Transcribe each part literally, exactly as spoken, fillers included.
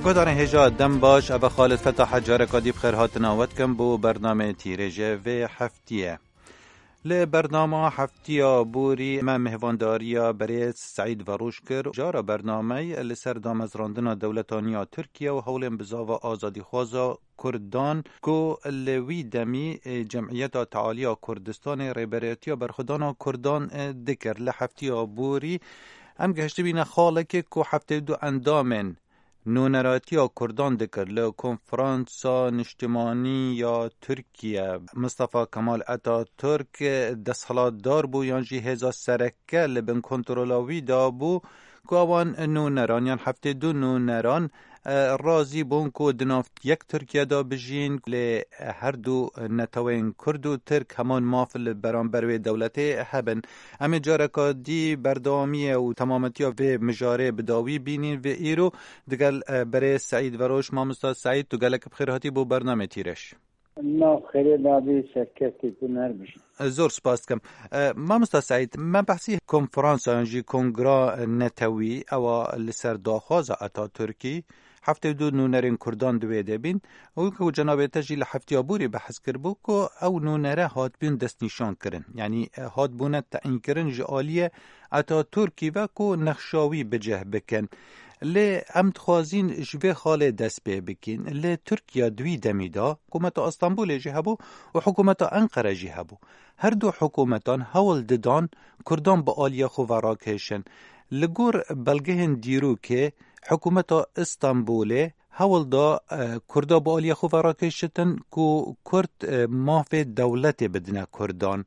گودان هجا دم باش ابا خالد فتح حجار کادی بخیر هات ناوت کم بو برنامه تیرجه و هفتیه ل برنامه هفتیه بوری ما مهوانداریا برای سعید وروش کر جارا برنامه لسر دامزراندنا دولتانیا ترکیه و حول بزاو آزادی خوازا کردان کو لوی دمی جمعیت تعالی کردستان ریبریتیا برخودان کردان دکر لحفتیه بوری ام گشتی بین خالک کو هفته دو اندامن نونراتی یا کردان دکر ل کنفرانسا نشتمانی یا ترکیه مصطفی کمال اتاتورک دستحالات دار بو یانجی هزا سرکه لبن کنترلاوی دا بو کوان نونران یان هفته دو نونران رازی بون کو دنافت یک ترکیه دا بجین ل هر دو نتوین کرد و ترک همان مافل برانبروی دولته هبن امی جارکا دی بردامی و تمامتی و مجاره بداوی بینین و ایرو دگل برای سعید وروش مامستا سعید تو گلک بخیر هاتی بو برنامه تیرش نه خیلی دادی شرکتی کنر بشین زور سپاس کم مامستا سعید من بحثی کنفرانس انجی کنگرا نتوی او لسر داخواز اتا ترکی هفته دو نونرین کردان دویده بین او که جناب تجی لحفتی بوری بحث کر بو که او نونره هات بین دست نشان کرن یعنی هات بونه تعیین کرن جعالیه اتا ترکی و که نخشاوی بجه بکن لی امت خوازین جوه خال دست بی بکین لی ترکیه دوی دمیدا حکومت استانبول جهبو و حکومت انقره جهبو هر دو حکومتان هول ددان کردان با آلیا خو وراکشن لگور بلگهن دیرو که حکومت استانبول هول دا کردا با آلیا خو وراکشتن کو کرد ماف دولت بدنا کردان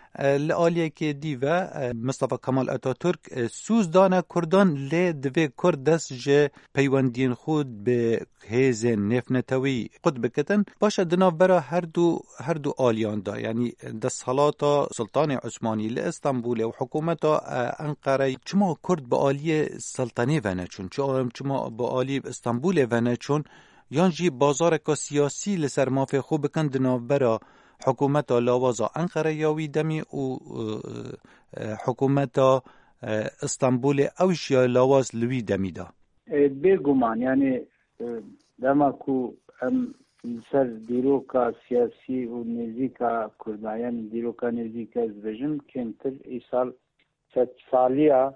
لآلیه که دیوه مصطفی کمال اتاتورک سوز دانه کردان لی دوی کرد دست جه پیوندین خود به هیز نفنتوی قد بکتن باشه دناف برا هر دو هر دو آلیان دا یعنی دست حالاتا سلطان عثمانی لی استانبول و حکومتا انقره چما کرد با آلیه سلطنه ونه چون چما با آلیه استانبول ونه چون یانجی بازار که سیاسی لسر مافی خوب بکن دناف برا حکومت لاوازا انقره یاوی دمی و حکومت استانبول اوشیا لاواز لوی دمی دا بگمان یعنی دما کو ام سر دیروکا سیاسی و نزیکا کردایان دیروکا نزیکا زوجن کمتر ایسال ست سالیا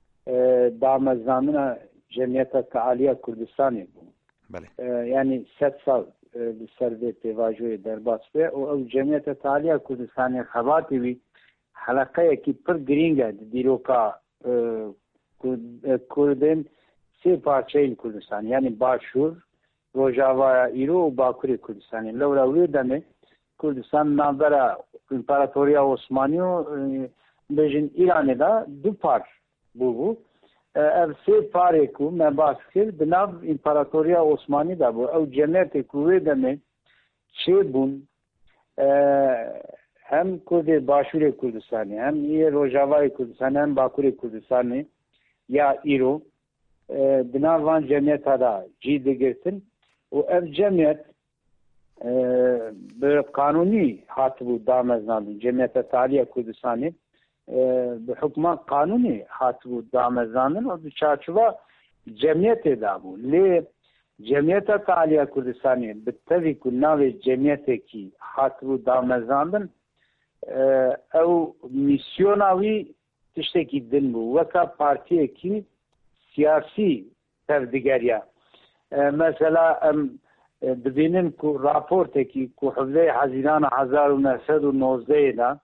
دامزامنا جمعیت تعالی کردستانی بود بله یعنی ست سال بسر پیواجوی درباس به او جمعیت تعالی کردستانی خواتی وی حلقه کی پر گرینگه دیروکا کردن سه پارچه این کردستان یعنی باشور روجاوا ایرو و باکوری کردستانی لولاوی دمه کردستان نابرا امپراتوریا عثمانی و بجن ایرانی دا دو پار بو بو اف سه پاره کو من باس کرد بناو امپراتوریا عثمانی دا بو او جمعیت کوی دمه چه بون هم کرد باشور کردستانی هم یه روجاوای کردستانی هم باکوری کردستانی یا ایرو بناو وان جمعیت دا جید گرتن و اف جمعیت به قانونی حاتبو دامزنان جمعیت تعالی کردستانی به حکم قانونی حاتبو دامزنان و چارچوبا جمعیت دابو لی جمعیت تعالی کردستانی به طوی کناو جمعیت کی حاتبو دامزنان او میسیوناوی تشتکی دن بو وکا پارتی کی سیاسی تفدیگریا مثلا ببینن کو راپورت کی کو حوزه حزیران هزار و نهصد و نوزده دا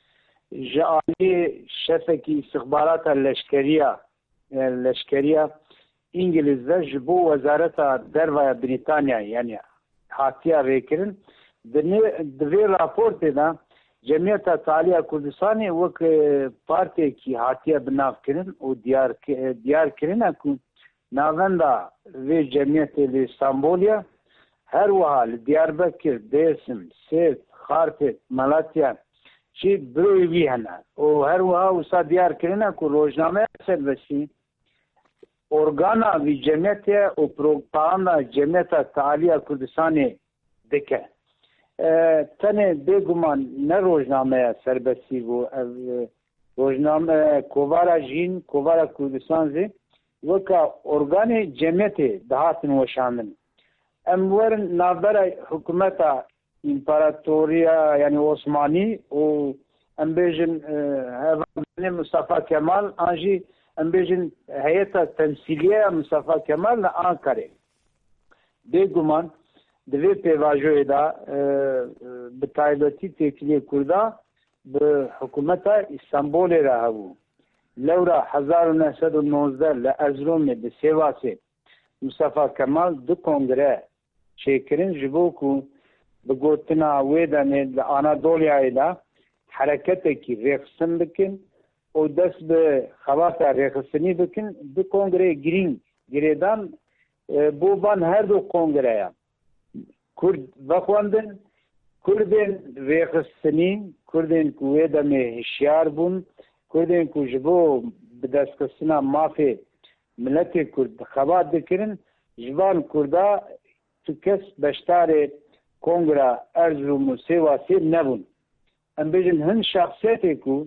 جعالی شفکی استخبارات لشکریه لشکریه انگلیزه جبو وزارت دروا بریتانیا یعنی حاتیا ریکرن دوی راپورت دا جمعیت تعالی کردستانی وک پارتی کی حاتیا بناف کرن و دیار دیار کرن کو ناوندا وی جمعیت استانبولیا هر وحال دیاربکر دیسم سیت خارپت ملاتیا چی بروی وی هنه و هر وحال وسا دیار کرن کو روزنامه سربسی ارگانا وی جمعیت و پروپاگاندا جمعیت تعالی کردستانی دکه تنه بگمان نه روزنامه سربسی و روزنامه کووارا جین کووارا کردستان زی وكا أورغاني جمعتي دهاتن وشاندن أمورن نابرا حكومتا إمبراطوريا يعني عثماني و أمبيجن هذا مصطفى كمال أنجي أمبيجن هيئة تمثيلية مصطفى كمال لأنكاري بيجومان دوی پیواجوی دا بتایبتی تکلیه کرده به حکومت استانبول را هبو لورا هزار و نهصد و نوزده لارزروم به سیواسی مصطفی کمال دو کنگره چیکرین جبو کو به گوتنا ویدانه لآنادولیا دا حرکت کی ریخسن بکن و دست به خواتا ریخسنی بکن دو کنگره گرین گریدان بوبان هر دو کنگره یا کرد وخواندن کردین ریخستنی کردین کوه دمه هشیار بون کردین کو جبو بدستکسنا مافی ملت کرد خواد دکرن جوان کردا تو کس بشتار کنگرا ارزروم و سیواسی نبون ام بیجن هن شخصیتی کو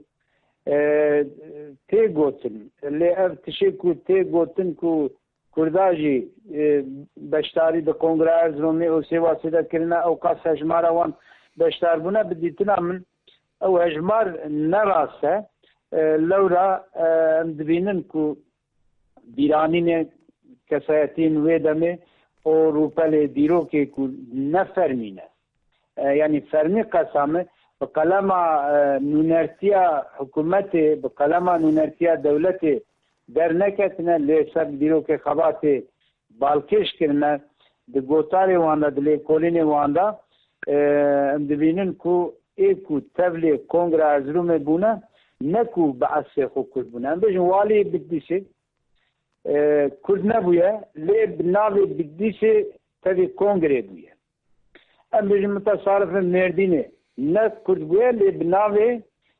تی گوتن لی اف تشی کو تی گوتن کو کرداجی بشتاری به کنگره ارزرومی او سیواسی دا کرنا او قاس هجمار وان بشتار بونا بدیتنا من او هجمار نراسه لورا دبینن کو بیرانین کسایتین ویدمه او روپل دیرو که کو نفرمینه یعنی فرمی قسامه بقلما نونرتیا حکومت بقلما نونرتیا دولت در نکتنه لیسر دیرو که خبات بالکش کرنه ده گوتاری وانده ده لیکولین وانده ام دبینن کو ایکو تبلی کنگره ارزروم بونه نکو بعث خو کرد بونه ام بجن والی بدیشه کرد نبویه لی بناوی بدیشه تبی کنگره بویه ام بجن متصارف مردینه نه کرد بویه لی بناوی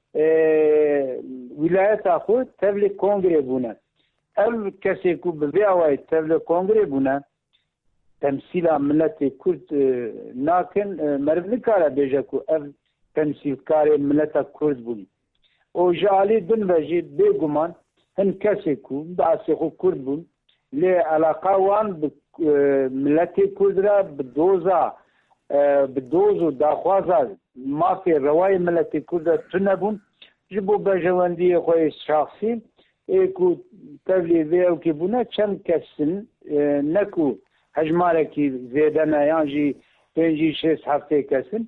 ولایت خود تبلی کنگره بونه ال کسی کو ببیاوی تبلی کنگره بونه تمثیل ملت کرد ناکن مرد نکاره بیجه کو ال تمثیل کار ملت کرد بونه او جالی دن وجه بگمان هن کسی کو باسی خو کرد بون لی علاقه وان ملت کرد را بدوزا بدوزو داخوازا مافی روای ملت کرد تنبون جبو بجواندی خوی شخصی ایکو تبلی ویو کی بونه چند کسن نکو هجماره کی زیده نیانجی پنجی شیست هفته کسن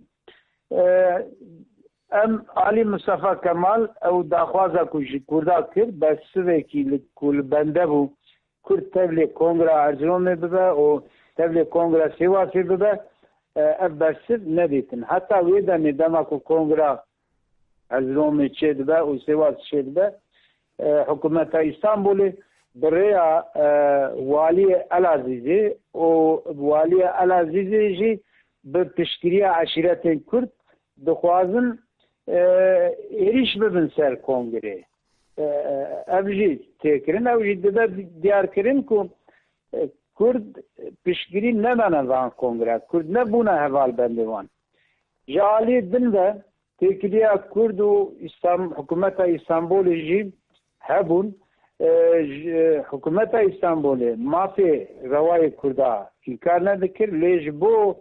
ام علی مصطفی کمال او داخوازا کجی کردا کرد بس سوی کی کل بنده بو کرد تبلی کنگره ارزروم ببه و تبلی کنگره سیواسی ببه اف بس ندیتن حتی ویده ندامه که کنگره ارزروم چه ببه و سیواس چه ببه حکومت استانبول برای والی العزیزی و والی العزیزی جی به تشکیلی عشیرت کرد دخوازن ایریش ببن سر کنگره ابجی تکرین او جی ده دیار کرن که کرد پشگیری نمانه وان کنگره کرد نبونه حوال بندوان جالی دن ده تکریا کرد و حکومت استانبول جی هبون حکومت استانبول مافی روای کرده انکار ندکر لیج بو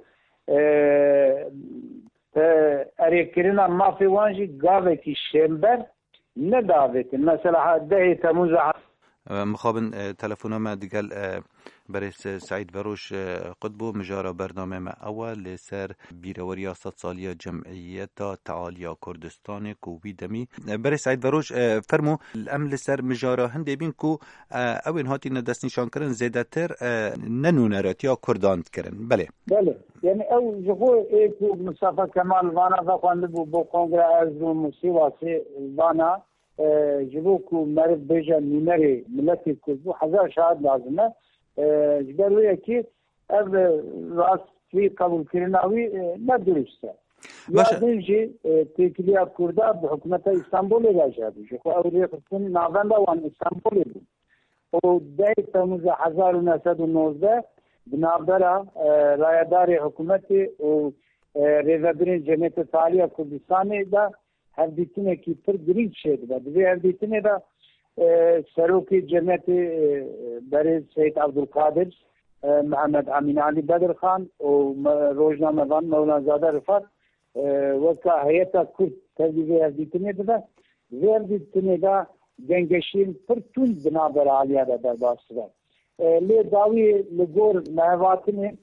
اریکرنا مافی وانجی گاوه کی شمبر نداوت مثلا ده تموز مخابن تلفون ما دیگل برس سعید بروش قطبو مجارا برنامه ما اول لسر بیروریا صد سالی جمعیت تعالیا کردستان کوبی دمی برس سعید بروش فرمو الام لسر مجارا هنده بین کو اوین هاتی ندست نشان کرن زیده تر ننونرات یا کرداند کرن بله بله یعنی او جخو ایکو مصطفی کمال وانا فقانده بو بو کنگره ارزو مصیواسی وانا جبو کو مرد بیجا نونری ملتی کردو هزار شاید لازمه جبرویه که او راستی قبول کرناوی ندرسته یادین جی تکلیه کرده به حکومت استانبول راجع بشه خو اولی خصوصی ناونده وان استانبول بود و ده تموز هزار و نهصد و نوزده بنابرا رایدار حکومت و ریزدرین جمعیت تعالی کردستان دا هر دیتونه کی پر گرین شد و دوی هر دیتونه دا سروکی جمعیت برای سید عبدالقادر محمد امین علی بدر خان و روزنامه وان مولانا زاده رفت وکا هیئت کرد تجزیه ازیتنی داده وردیتنی دا گنگشین پرتون بنابر عالیه دا در باسده لی داوی لگور مهواتنی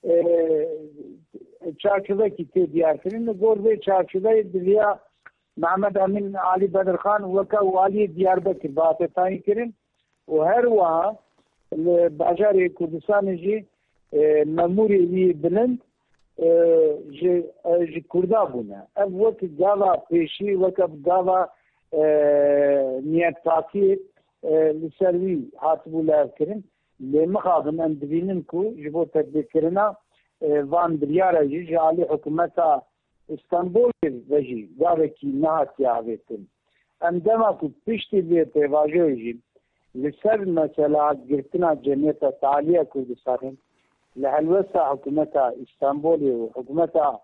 çarşıda ki diyarkının gorbe çarşıda diya Mehmet Amin Ali Bedr Khan vaka vali Diyarbakır batayı kirin o her vaha bajarı Kurdistan ji memuri vi bilind ji ji Kurda buna ev vak gava peşi vaka gava niyet taki liservi hatbular kirin le mexabın em dibinin ku ji bo tedbirkirina van biryara jî ji alî hikûmeta İstanbulê ve jî gavekî nehatiye avêtin. Em dema ku piştî vê pêvajoyê jî li ser mesela girtina Cemiyeta Taliya Kurdistanê li helwesta hikûmeta İstanbulê û hikûmeta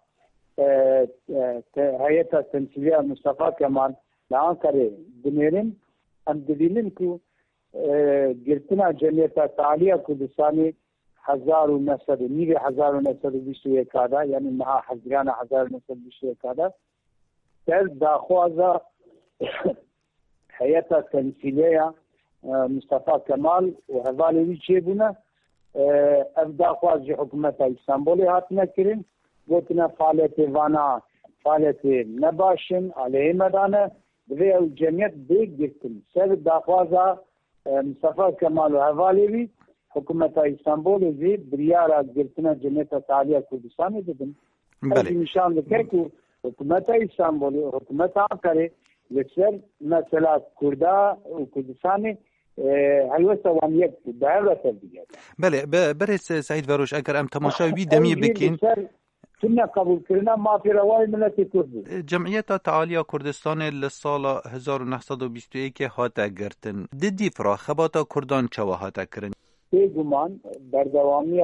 Heyeta Temsiliya Mustafa Kemal li Ankarê dinêrin em dibînin ku girtina Cemiyeta Taliya Kurdistanê हजार उन्नीस नीवे हजार उन्नीस बीस एक आधा यानी महा हजाराना हजार उन्नीस बीस एक आधा तर दाख्वाजा hayata temsiliye Mustafa Kemal ve havalevi çebuna ev dakhwaz hükümeta İstanbul'e hatine kirin gotine faaliyeti vana faaliyeti nebaşın aleyhi medane ve cemiyet bek gittin sev dakhwaza Mustafa Kemal ve havalevi hükümeta İstanbul'e ve biryara girtine Cemiyeta Taliya Kurdistan'ı dedim. Bale. Nişan dikey ki hükümeta İstanbul'e, hükümeta Ankara'yı Lekser mesela Kurda ve Kurdistan'ı helvesta vaniyet davet edildi. Bale, برای سعید وروش اگر ام تماشای وی دمی بکین کنه قبول کردن مافی روای ملت کرد. جمعیت تعالی کردستان لسال هزار و نهصد و بیست و یک هات گرتن. دیدی فرا خبات کردان چوا هات کرن. گمان در دوامی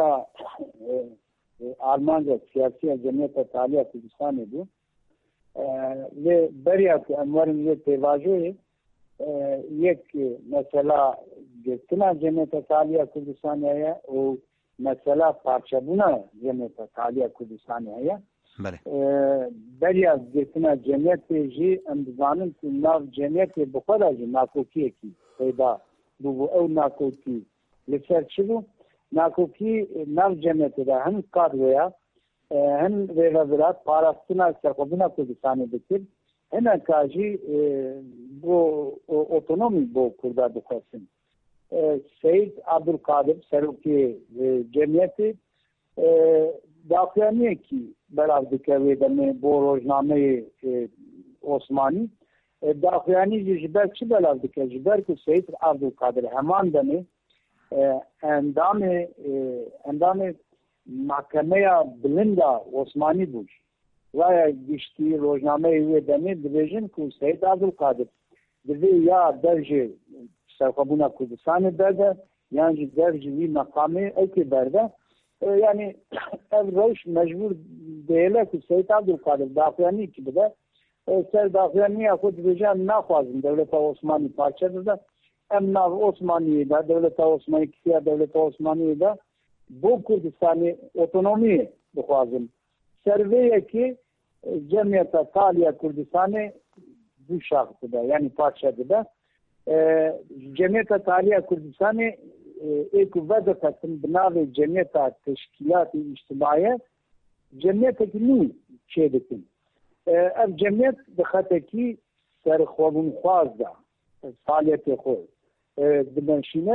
آلمانجا سیاسی جمعیت تعالی کردستان بود. و برای اموارن یه تواجهی یک مثلا گرتنا جمعیت تعالی کردستان هیا و مثلا پارچبونا جمعیت تعالی کردستان هیا. بله. برای گرتنا جمعیت جی امدانن که ناو جمعیت بخورا جی ناکوکیه کی پیدا بو او ناکوکی لسر چی بو ناکوکی ناو جمعیت دا هم کار ویا هم ویوزرات پاراستنا سرخوبونا کردستانی بکر هنه کاجی بو اوتونومی بو کرده بخواستن سید عبدالقادر سروکی جمعیتی داخلانیه کی براو دکوی دمه بو روزنامه عثمانی داخلانی جبر چی براو دکوی جبر که سید عبدالقادر همان دمه اندام اندام محکمه بلندا عثمانی بود و گشتی روزنامه وی دمه دیویژن که سید عبدالقادر دوی یا درجه سرخوبونا کردستان برده یعنی درجه وی مقامه ایکی برده yani ev roş mecbur değiller ki Seyit Abdülkadir Dağıyani ki de ser Dağıyani yakut diyeceğim ne fazla devlet Osmanlı parçadır da hem nav Osmanlı'yı da devlet Osmanlı kişiye devlet Osmanlı'yı da bu Kürdistan'ı otonomi bukhazım serveye ki Cemiyeta Taliya Kürdistan'ı bu şartı da yani parçadır da Cemiyeta Taliya Kürdistan'ı एक वजह बना जमीयत तश्कीलात इज्तिमाई जमीयत की नहीं शेदिन अब जमीयत बखत की सर ख्वाबुन ख्वाजदा फालियत खो दिमशीने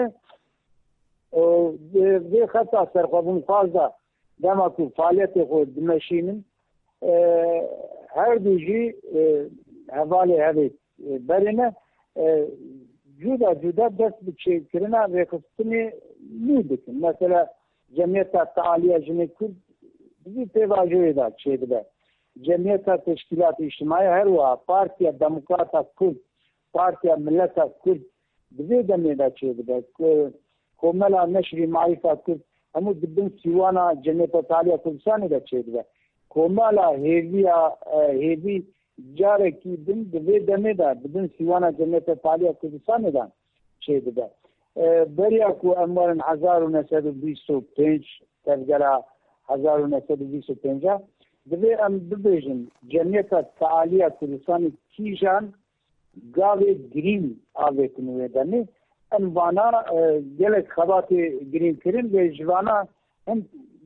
ve خطا سر ख्वाबुन ख्वाजदा dema ku faaliyet xo dimeşinin her duji havale evet berine جدا جدا دست بچکرنا و خستنی نیدکن مثلا جمعیت تعالیه جمعیت کرد بی تواجهی دا چه ده جمعیت تشکیلات اجتماعی هر وا پارتیا دموکرات کرد پارتیا ملت کرد بی دمی دا چه ده کوملا نشری معرفت کرد همو دبن سیوانا جمعیت تعالیه کردستان دا چه ده کوملا هیویا هیوی جارێکی بن دەبێ دەمێدا ببن سیوانە جەمعیەتە پالیە کوردستانێدا چێ دەبێت بەریاک و ئەموارن هەزار و نەسەد و بیست و پێنج تەرگەرا هەزار و نەسەد و بیست و پێنج دەبێ ئەم ببێژن جەمعیەتە پالیە کوردستانی کیژان گاوێ گرین ئاوێتن وێ دەمێ ئەم وانە gelek xebatê girînkirin lê ji vana hem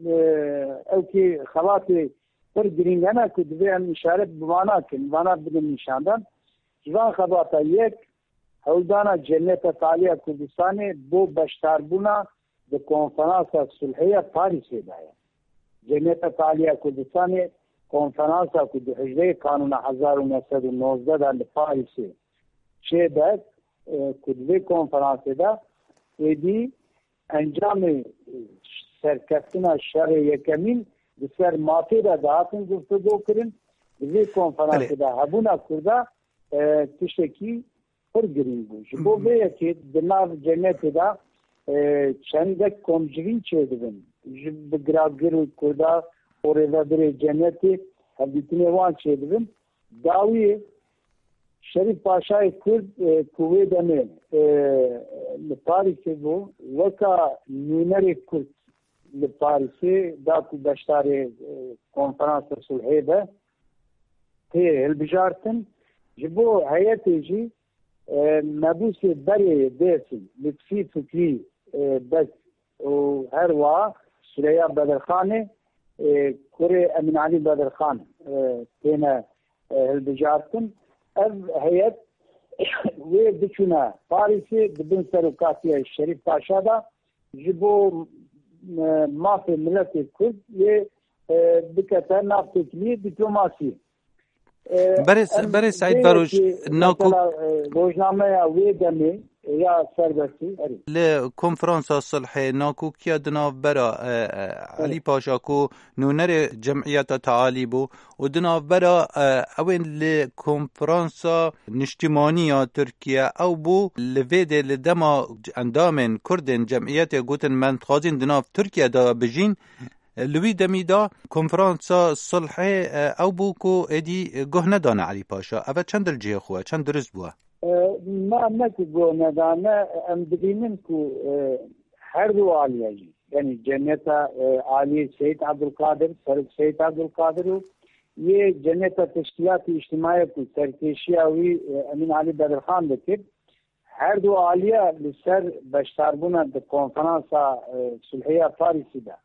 ew kê xebatê pir girîng hene ku divê em îşaret bi vana kin vana bidin nîşandan ji van xebata yek hewldana Cemiyeta Taliya Kurdistanê bo beşdarbûna di konferansa sulhê Parîsê de ye. Cemiyeta Taliya Kurdistanê konferansa ku di hejreyê kanûna hezar û nesed û nozdeh de li Parîsê çê bed ku divê konferansê de êdî encamê serkeftina şerê yekemîn di ser mafê de dihatin guftugû kirin divê konferansê de hebûna Kurda tiştekî pir girîng bû. Ji bo vê yekê di nav cemiyetê de çendek komcivîn çê dibin ji bi giravgir û Kurda û rêveberê cemiyetê hevdîtinê wan çê dibin. Dawiyê Şerîf Paşayê Kurd ku wê demê li Parîsê bû weka nûnerê Kurd li Parîsê da ku beşdarê konferansa sulhê de tê hilbijartin ji bo heyetê jî mebûsê berê dêsî Lütfî Fikrî bes û her wa Süreyya Bedirxanê kurê Emin Alî Bedirxan têne hilbijartin. Ev heyet wê biçûne Parîsê dibin serokatiya Şerîf Paşa da ji bo mafê milletê Kurd wê bikete nav têkiliyê dîplomasiyê. Berê Saîd Baroş rojnameya wê demê ya serbestî li konferansa sulhê nakûkiya di navbera Elî Paşa ku nûnerê Cemiyeta Tealî bû û di navbera ewên li konferansa niştimaniya Tirkiye ew bû li vê de li dema endamên Kurdên Cemiyetê gotin me dixwazin di nav Tirkiye de bijîn li wî demî da konferansa sulhê ew bû ku êdî guh nedane Elî Paşa ev çend dilcihê xwe çend durist bûye ما نکو گو ندانه ام ببینیم که هر دو عالیه جی یعنی جمعیت عالی سید عبدالقادر سرک سید عبدالقادر و یه جمعیت تشکیلات اجتماعی که سرکشی اوی امین علی بدرخان بکر هر دو عالیه لسر بشتربونه ده کنفرانسا صلحیه پاریسی ده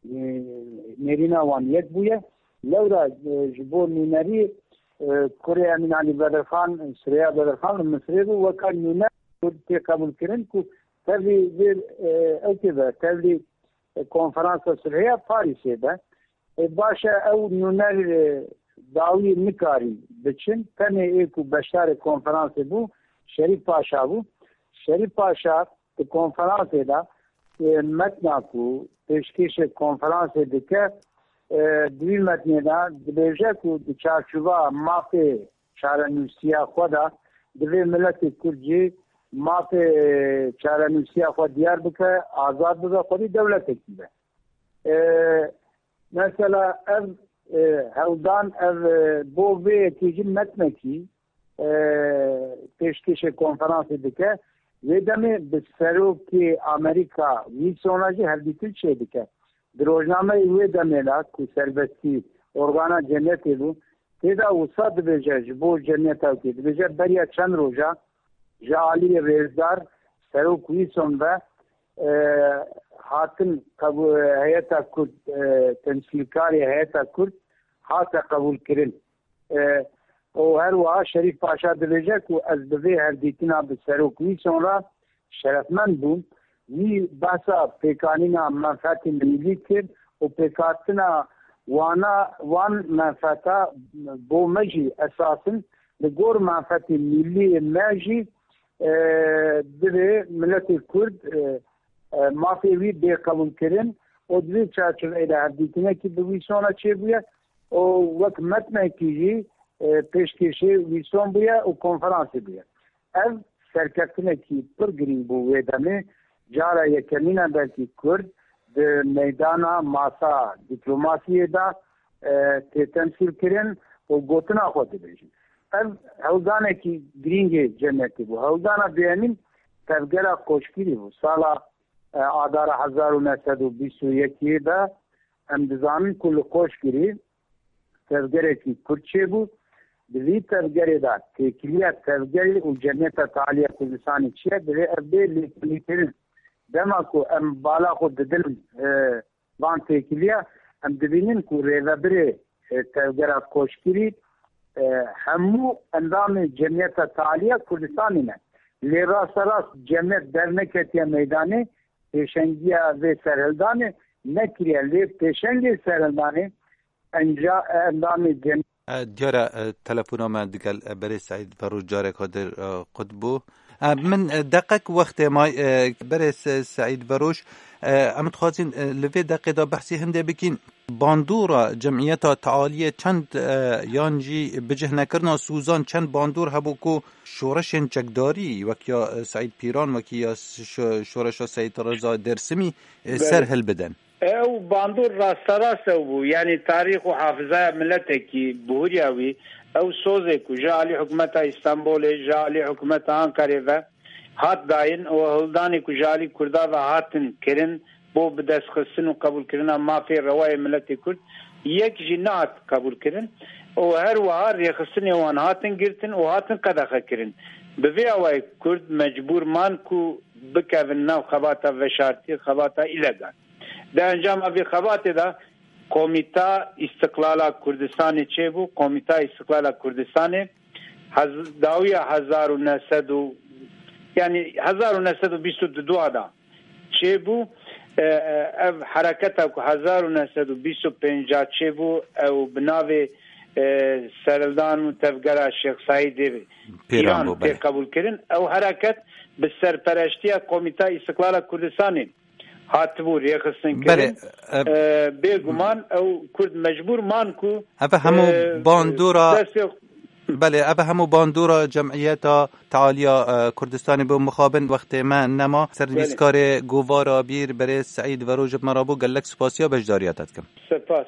نرینا وان یک بویه لورا جبور نینری Kurê Emin Alî Bedirxan, Süreyya Bedirxan Misrê bû weka nûner tê qebûlkirin ku tevlî vê ew tê be tevlî konferansa sulhê Parîsê be baş e ew nûner dawî nikarî biçin tenê ê ku beşdarê konferansê bû Şerîf Paşa bû. Şerîf Paşa di konferansê de metna ku pêşkêşê konferansê dike دوی متنی دا دبیجه که دی چارچوبا مافی چارنوسیا خود دا دوی ملت کرجی مافی چارنوسیا خود دیار بکه آزاد بکه خودی دولت اکیبه مثلا اف هودان اف بو وی اکیجی متنکی پیشکش کنفرانس دکه وی دمی بسروکی امریکا وی سوناجی هر دیتل چه دکه درۆژنامە wê demê la ku serbestî organa cemiyetê bû têda wisa dibêje ji bo cemiyeta wê dibêje beriya çend roja ji aliyê rêzdar serok wîson ve hatin heyeta Kurd temsîlkarê heyeta Kurd hate qebûlkirin û her wiha Şerîf Paşa dibêje ku ez bi vê herdîtina bi serok wîson ra şerefmend bûm wî behsa pêkanîna menfeetê millî kir û pêkhatina wana wan menfeeta bo me jî esasin li gor menfeetê millî me jî divê milletê Kurd mafê wî bêqebûlkirin û divê çarçoveyê de hevdîtinekî bi wîsona çêbûye û wek metnekî jî pêşkêşê wîson bûye û konferansê bûye. Ev serkeftinekî pir girîng bû wê demê cara yekemîna belkî Kurd di meydana masa dîplomasiyê de tê temsîl kirin û gotina xwe dibêjin. ام هودانه کی گرینگ جنتی بو هودانه بیانیم تفگره کوشگیری بو سالا آدار هزار و نهصد و بیست و یک دا ام دزانین کل کوشگیری تفگره کی کرچه بو بلی تفگره دا تکلیه تفگره و جنت تعالیه کردستانی چیه بلی ابی لیترین دما کو ام بالا خود دل وان تکلیه ام دبینین کو ریوبره تفگره کوشگیری همو اندام جمعیت تعالیه کردستانی نه لیرا سراس جمعیت در نکتیه میدانه پیشنگیه و سرهلدانه نکریه لی پیشنگی سرهلدانه انجا اندام جمعیت دیاره تلفون ما دیگل برای سعید فروش جاره کادر قطبو من دقیق وقت ما برای سعید فروش امت خوازین لفه دقیقه بحثی هنده بکین باندورا جمعیت تعالیه چند یانجی بجه نکرنا سوزان چند باندور هبو کو شورشن چکداری وکیا سعید پیران وکیا شورش سعید رضا درسمی سر هل بدن او باندور راستراسه بو یعنی تاریخ و حافظه ملتکی بوریاوی او سوزه کو جالی حکومت استانبول جالی حکومت آنکاره و هات داین و هلدانی کو جالی کردا و هاتن کرن بو بدست خستن و قبول کردن مافی روای ملت کرد یک جنات قبول کردن و هر وهار یخستن وان هاتن گرتن و هاتن قدخه کردن بوی اوای کرد مجبور مان کو بکوین ناو خباتا و شارتی خباتا ایلگان ده انجام ابی خباته دا کمیتا استقلال کردستان چه بو کمیتا استقلال کردستان هز داوی هزار و نهصد یعنی هزار و نهصد و بیست و دو دا چه بو او حرکت کو هزار و نهصد و بیست و پنج چه بو او بناوی سرلدان و تفگره شیخ سعید پیران قبول کردن او حرکت به سرپرستی کمیتا استقلال کردستان هاتبور یخستن کردن بگمان او کرد مجبور مان کو اوه همو باندورا بله اوه همو باندورا جمعیت تعالیه کردستانی به مخابن وقت ما نما سرویسکار گوارا بیر برای سعید و روجب مرابو گلک سپاسیا بجداریاتت کم سپاس